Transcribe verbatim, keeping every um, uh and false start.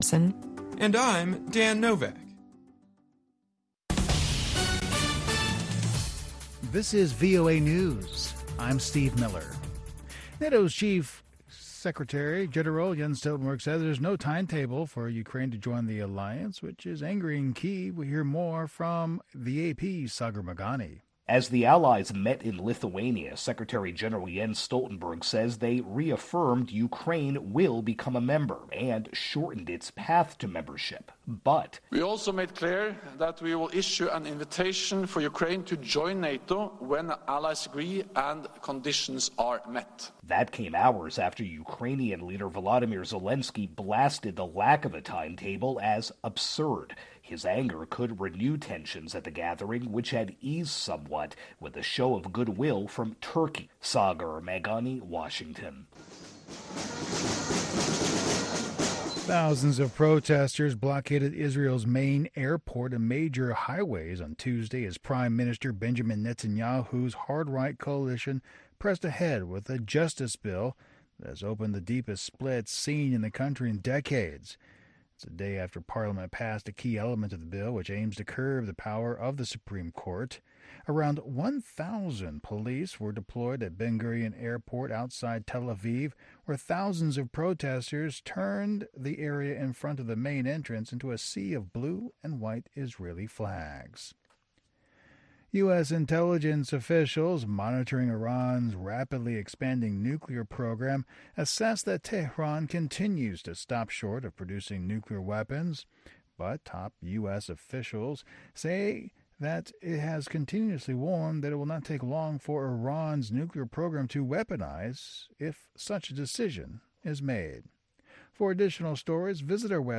And I'm Dan Novak. This is V O A News. I'm Steve Miller. NATO's chief Secretary General Jens Stoltenberg says there's no timetable for Ukraine to join the alliance, which is angering Kyiv. We hear more from the A P's Sagar Meghani. As the allies met in Lithuania, Secretary General Jens Stoltenberg says they reaffirmed Ukraine will become a member and shortened its path to membership. But we also made clear that we will issue an invitation for Ukraine to join NATO when allies agree and conditions are met. That came hours after Ukrainian leader Volodymyr Zelensky blasted the lack of a timetable as absurd. His anger could renew tensions at the gathering, which had eased somewhat with a show of goodwill from Turkey. Sagar Meghani, Washington. Thousands of protesters blockaded Israel's main airport and major highways on Tuesday as Prime Minister Benjamin Netanyahu's hard-right coalition pressed ahead with a justice bill that has opened the deepest split seen in the country in decades. It's a day after Parliament passed a key element of the bill, which aims to curb the power of the Supreme Court. Around one thousand police were deployed at Ben Gurion Airport outside Tel Aviv, where thousands of protesters turned the area in front of the main entrance into a sea of blue and white Israeli flags. U S intelligence officials monitoring Iran's rapidly expanding nuclear program assess that Tehran continues to stop short of producing nuclear weapons, but top U S officials say that it has continuously warned that it will not take long for Iran's nuclear program to weaponize if such a decision is made. For additional stories, visit our website.